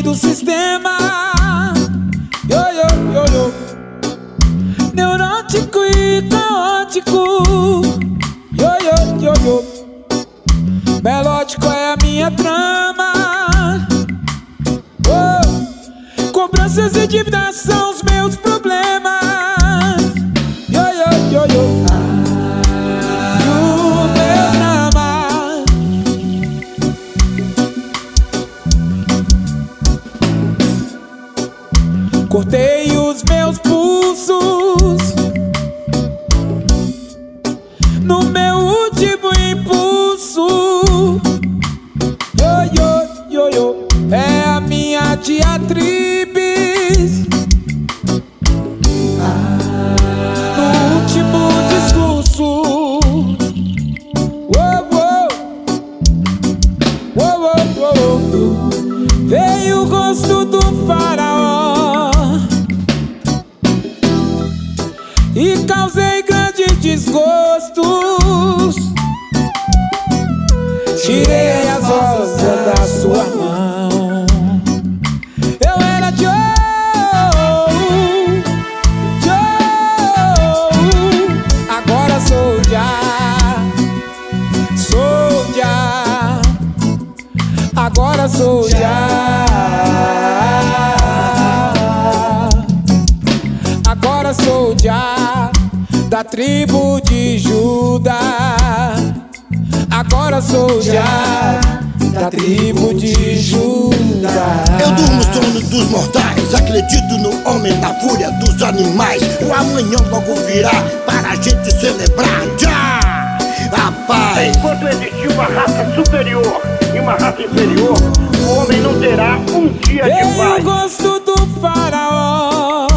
do sistema. Yo, yo, yo, yo. Neurótico e caótico. Yo, yo, yo, yo. Melódico é a minha trama. Oh. Cobranças e dívidas são os meus problemas. Yo, yo, yo, yo. E o meu drama. Cortei os meus pulsos no meu último impulso. Yo, yo, yo, yo. É a minha diatribes no último discurso. Uou, uou. Uou, uou, uou. Veio o rosto do faraó e causei grandes desgostos. Tirei as rosas da sua mão. Eu era Joe, Joe. Agora sou já, sou já. Agora sou já. Agora sou já da tribo de Judá. Agora sou já da tribo de Judá. Eu durmo o sono dos mortais, acredito no homem, na fúria dos animais. O amanhã logo virá para a gente celebrar. Já a paz. Enquanto existir uma raça superior e uma raça inferior, o homem não terá um dia de Veio paz. o gosto do faraó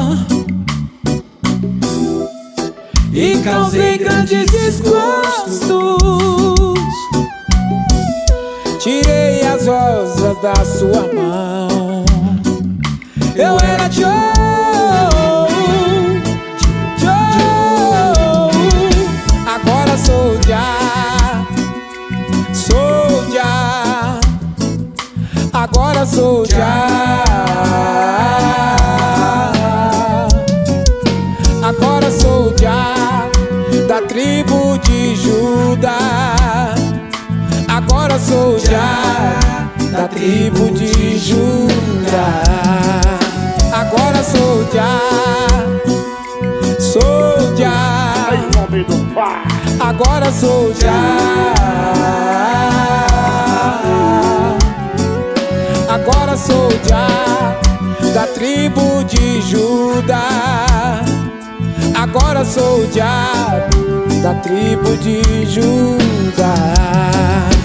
e causei grandes desgostos. Tirei as rosas da sua mão. Eu era Joe, Joe. Agora sou já, sou já. Agora sou já. Agora sou já da tribo de Judá. Agora sou já da tribo de Judá. Agora sou já, sou já. Em nome do Pai. Agora sou já. Agora sou já da tribo de Judá. Agora sou já da tribo de Judá.